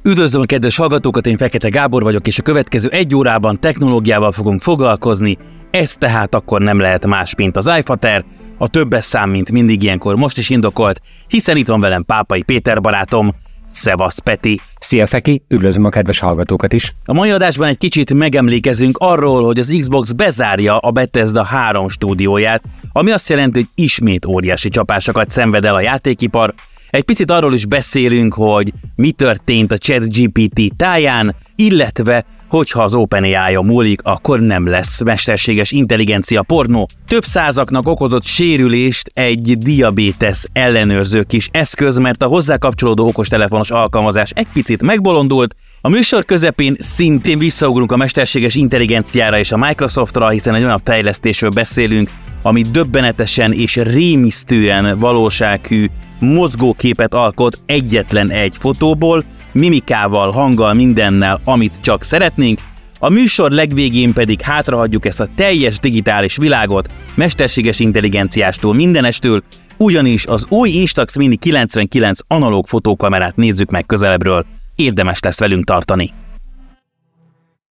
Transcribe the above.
Üdvözlöm a kedves hallgatókat, én Fekete Gábor vagyok, és a következő 1 órában technológiával fogunk foglalkozni. Ez tehát akkor nem lehet más, mint az iFater, a többes szám, mint mindig ilyenkor most is indokolt, hiszen itt van velem Pápai Péter barátom. Szevasz, Peti! Szia, Feki! Üdvözlöm a kedves hallgatókat is! A mai adásban egy kicsit megemlékezünk arról, hogy az Xbox bezárja a Bethesda 3 stúdióját, ami azt jelenti, hogy ismét óriási csapásokat szenved el a játékipar. Egy picit arról is beszélünk, hogy mi történt a ChatGPT táján, illetve hogyha az OpenAI-on múlik, akkor nem lesz mesterséges intelligencia pornó. Több százaknak okozott sérülést egy diabétesz ellenőrző kis eszköz, mert a hozzá kapcsolódó okostelefonos alkalmazás egy picit megbolondult. A műsor közepén szintén visszaugrunk a mesterséges intelligenciára és a Microsoftra, hiszen egy olyan fejlesztésről beszélünk, ami döbbenetesen és rémisztően valósághű mozgóképet alkot egyetlen egy fotóból, mimikával, hanggal, mindennel, amit csak szeretnénk. A műsor legvégén pedig hátrahagyjuk ezt a teljes digitális világot, mesterséges intelligenciástól, mindenestől, ugyanis az új Instax Mini 99 analóg fotókamerát nézzük meg közelebbről. Érdemes lesz velünk tartani.